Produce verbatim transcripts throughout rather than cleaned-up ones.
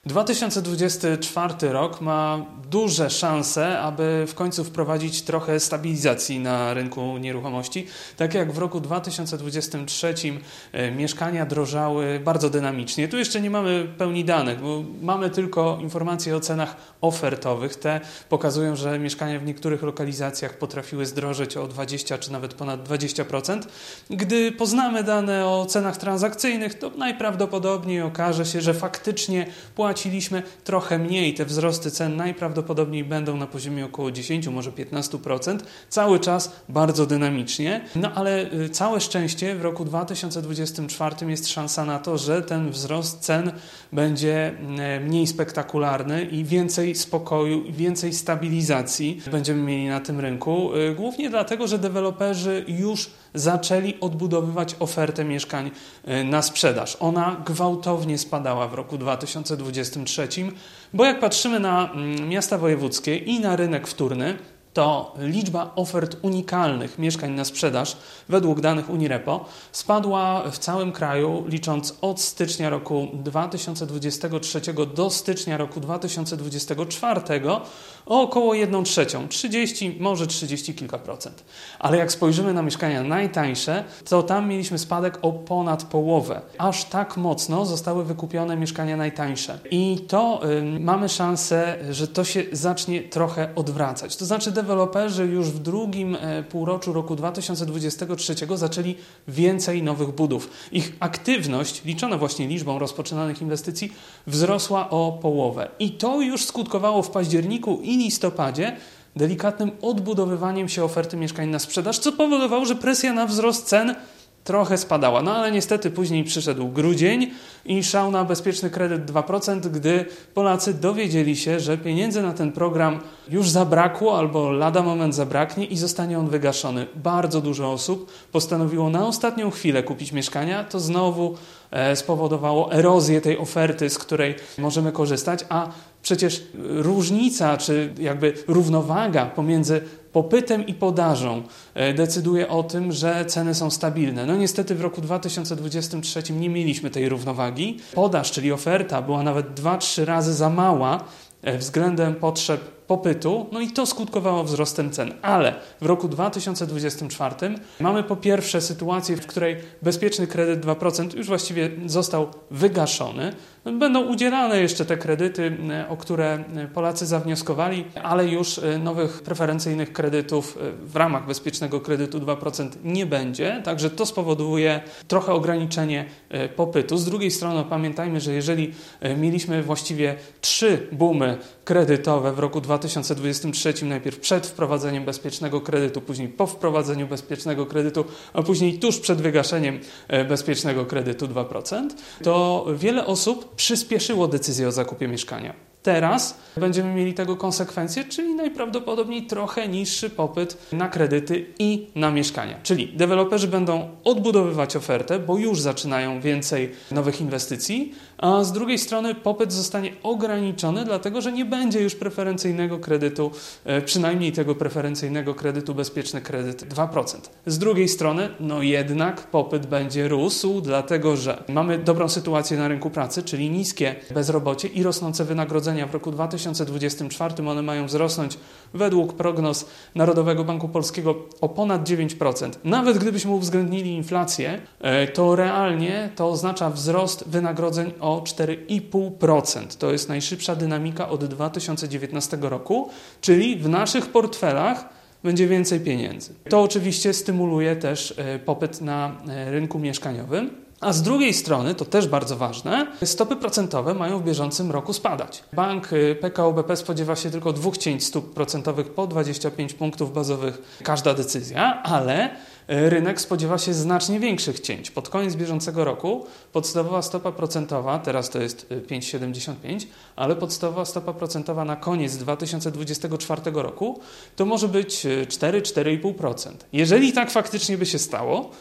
dwa tysiące dwudziesty czwarty rok ma duże szanse, aby w końcu wprowadzić trochę stabilizacji na rynku nieruchomości. Tak jak w roku dwa tysiące dwudziestym trzecim e, mieszkania drożały bardzo dynamicznie. Tu jeszcze nie mamy pełni danych, bo mamy tylko informacje o cenach ofertowych. Te pokazują, że mieszkania w niektórych lokalizacjach potrafiły zdrożeć o dwadzieścia czy nawet ponad dwadzieścia procent. Gdy poznamy dane o cenach transakcyjnych, to najprawdopodobniej okaże się, że faktycznie płaciliśmy trochę mniej. Te wzrosty cen najprawdopodobniej będą na poziomie około dziesięć, może piętnaście procent. Cały czas bardzo dynamicznie. No ale całe szczęście w roku dwa tysiące dwudziestym czwartym jest szansa na to, że ten wzrost cen będzie mniej spektakularny i więcej spokoju, więcej stabilizacji będziemy mieli na tym rynku. Głównie dlatego, że deweloperzy już zaczęli odbudowywać ofertę mieszkań na sprzedaż. Ona gwałtownie spadała w roku dwa tysiące dwudziestym trzecim, bo jak patrzymy na miasta wojewódzkie i na rynek wtórny, to liczba ofert unikalnych mieszkań na sprzedaż według danych Unirepo spadła w całym kraju, licząc od stycznia roku dwa tysiące dwudziestego trzeciego do stycznia roku dwa tysiące dwudziestego czwartego o około jedną trzecią, trzydzieści, może trzydzieści kilka procent. Ale jak spojrzymy na mieszkania najtańsze, to tam mieliśmy spadek o ponad połowę. Aż tak mocno zostały wykupione mieszkania najtańsze. I to y, mamy szansę, że to się zacznie trochę odwracać. To znaczy deweloperzy już w drugim półroczu roku dwa tysiące dwudziestego trzeciego zaczęli więcej nowych budów. Ich aktywność, liczona właśnie liczbą rozpoczynanych inwestycji, wzrosła o połowę. I to już skutkowało w październiku i listopadzie delikatnym odbudowywaniem się oferty mieszkań na sprzedaż, co powodowało, że presja na wzrost cen trochę spadała. No ale niestety później przyszedł grudzień i szał na bezpieczny kredyt dwa procent, gdy Polacy dowiedzieli się, że pieniędzy na ten program już zabrakło albo lada moment zabraknie i zostanie on wygaszony. Bardzo dużo osób postanowiło na ostatnią chwilę kupić mieszkania. To znowu e, spowodowało erozję tej oferty, z której możemy korzystać, a przecież różnica, czy jakby równowaga pomiędzy popytem i podażą decyduje o tym, że ceny są stabilne. No niestety w roku dwa tysiące dwudziestym trzecim nie mieliśmy tej równowagi. Podaż, czyli oferta, była nawet dwa trzy razy za mała względem potrzeb popytu, no i to skutkowało wzrostem cen. Ale w roku dwa tysiące dwudziestym czwartym mamy po pierwsze sytuację, w której bezpieczny kredyt dwa procent już właściwie został wygaszony. Będą udzielane jeszcze te kredyty, o które Polacy zawnioskowali, ale już nowych preferencyjnych kredytów w ramach bezpiecznego kredytu dwa procent nie będzie, także to spowoduje trochę ograniczenie popytu. Z drugiej strony pamiętajmy, że jeżeli mieliśmy właściwie trzy boomy kredytowe w roku dwa tysiące dwudziestym trzecim, najpierw przed wprowadzeniem bezpiecznego kredytu, później po wprowadzeniu bezpiecznego kredytu, a później tuż przed wygaszeniem bezpiecznego kredytu dwa procent, to wiele osób przyspieszyło decyzję o zakupie mieszkania. Teraz będziemy mieli tego konsekwencje, czyli najprawdopodobniej trochę niższy popyt na kredyty i na mieszkania. Czyli deweloperzy będą odbudowywać ofertę, bo już zaczynają więcej nowych inwestycji, a z drugiej strony popyt zostanie ograniczony, dlatego że nie będzie już preferencyjnego kredytu, przynajmniej tego preferencyjnego kredytu, bezpieczny kredyt dwa procent. Z drugiej strony, no jednak popyt będzie rósł, dlatego że mamy dobrą sytuację na rynku pracy, czyli niskie bezrobocie i rosnące wynagrodzenia. W roku dwa tysiące dwudziestym czwartym one mają wzrosnąć według prognoz Narodowego Banku Polskiego o ponad dziewięć procent. Nawet gdybyśmy uwzględnili inflację, to realnie to oznacza wzrost wynagrodzeń o cztery i pół procent. To jest najszybsza dynamika od dwa tysiące dziewiętnastego roku, czyli w naszych portfelach będzie więcej pieniędzy. To oczywiście stymuluje też popyt na rynku mieszkaniowym. A z drugiej strony, to też bardzo ważne, stopy procentowe mają w bieżącym roku spadać. Bank P K O B P spodziewa się tylko dwóch cięć stóp procentowych po dwadzieścia pięć punktów bazowych każda decyzja, ale rynek spodziewa się znacznie większych cięć. Pod koniec bieżącego roku podstawowa stopa procentowa, teraz to jest pięć przecinek siedemdziesiąt pięć, ale podstawowa stopa procentowa na koniec dwa tysiące dwudziestego czwartego roku to może być cztery do czterech i pół procent. Jeżeli tak faktycznie by się stało,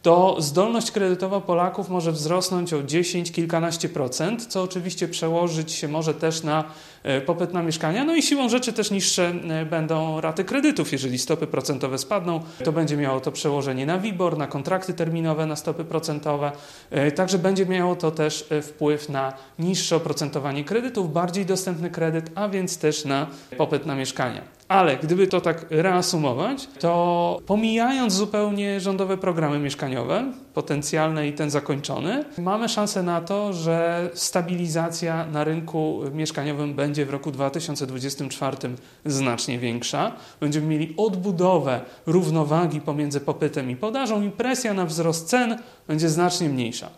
to zdolność kredytowa Polaków może wzrosnąć o dziesięć, kilkanaście procent, co oczywiście przełożyć się może też na popyt na mieszkania. No i siłą rzeczy też niższe będą raty kredytów. Jeżeli stopy procentowe spadną, to będzie miało to przełożenie na WIBOR, na kontrakty terminowe, na stopy procentowe. Także będzie miało to też wpływ na niższe oprocentowanie kredytów, bardziej dostępny kredyt, a więc też na popyt na mieszkania. Ale gdyby to tak reasumować, to pomijając zupełnie rządowe programy mieszkaniowe, potencjalne i ten zakończony, mamy szansę na to, że stabilizacja na rynku mieszkaniowym będzie w roku dwa tysiące dwudziestym czwartym znacznie większa. Będziemy mieli odbudowę równowagi pomiędzy popytem i podażą i presja na wzrost cen będzie znacznie mniejsza.